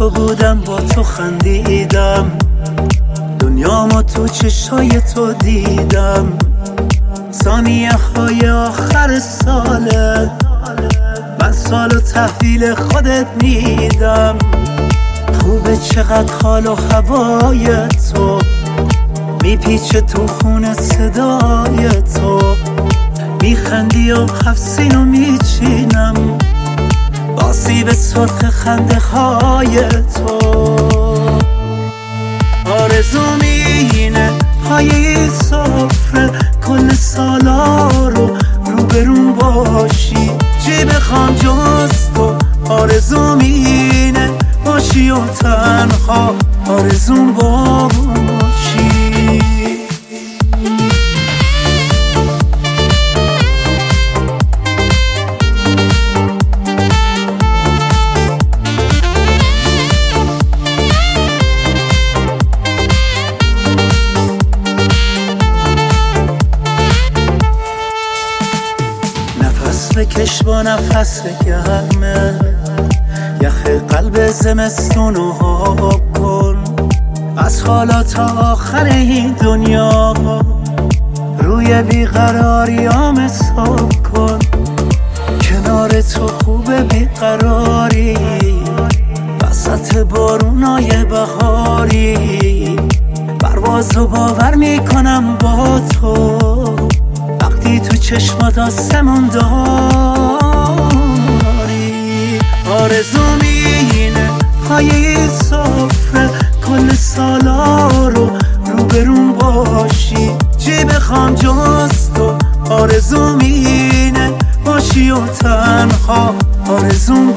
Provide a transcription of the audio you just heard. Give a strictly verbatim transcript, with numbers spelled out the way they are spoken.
تو بودم، با تو خندیدم، دنیامو تو چشای تو دیدم. ثانیه های آخر ساله، من سالو تحویل خودت میدم. خوبه چقدر حال و هوای تو میپیچه تو خون صدای تو. میخندی و حفظینو میچینم با سیب سرخ خنده های تو. آرزوم اینه پای سفره کل سالا رو روبرون باشی، چی بخوام جز تو. آرزوم اینه باشی و تنها آرزوم باشی. نفس بکش با نفس گرمه، یخ قلب زمستونو آب کن. از حالا تا آخر این دنیا روی بیقراریام حساب کن. کنار تو خوبه بیقراری، وسط بارونای بهاری. پروازو باور میکنم با تو وقتی تو چشمات آسمون داری. آرزوم اینه پای سفره کل سالا رو روبرون باشی، چی بخوام جز تو. آرزوم اینه باشی و تنها آرزوم